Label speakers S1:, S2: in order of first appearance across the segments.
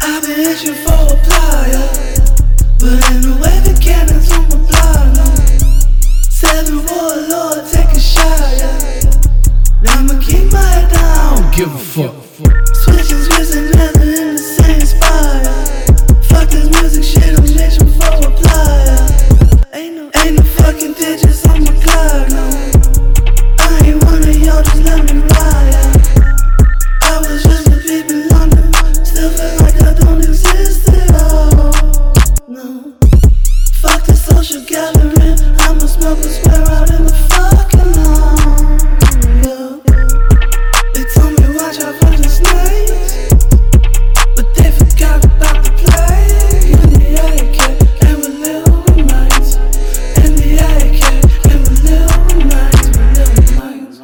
S1: I've been itching for a plier, but ain't no weapon cannons on my block, no. 7 warlord, take a shot, yeah. I'ma keep my head down, don't give a fuck. Switching twists and never in the same spot, yeah. Fuck this music shit, I'm itching for a plier. Ain't no fucking digits on my clock, no. I ain't one of y'all, just let me ride, yeah. I was just a peep in London, still feel like I don't exist at all, no. Fuck the social gathering, I'ma smoke a square out in the fucking lawn, yeah. They told me watch out for the snakes, but they forgot about the plague. In the AK, and with little minds. In the AK, and with little minds, with little minds.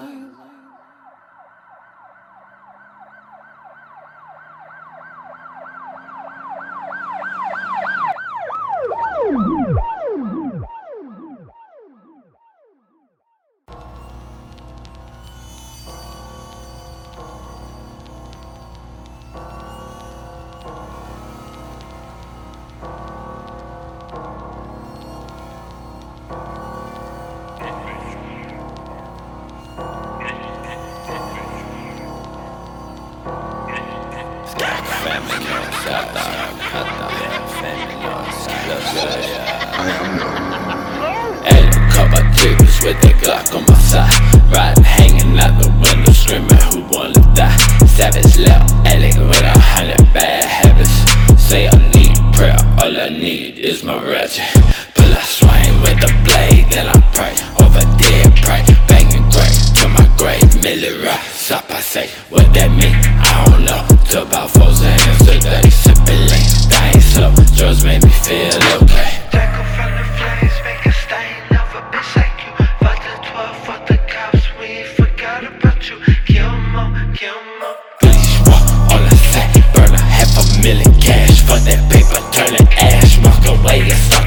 S2: Hey, couple chickens with that Glock on my side, riding, hanging out the window, screaming, who wanna die? Savage left, Alec with 100 bad habits. Say I need prayer, all I need is my ratchet. Pull a swing with the blade, then I pray over dead prey, banging great to my grave. Millie rock, stop, I say, what that mean? I don't know. Took about 4 hands today, sipping lean, dying slow. Drugs made me feel okay.
S1: Jack up from the flames, make a stain of a bitch like you. Fuck the 12, fuck the cops, we ain't forgot about you. Kill 'em all, kill 'em all.
S2: Please walk on the set, burn $500,000 cash. Fuck that paper, turn it ash, walk away and start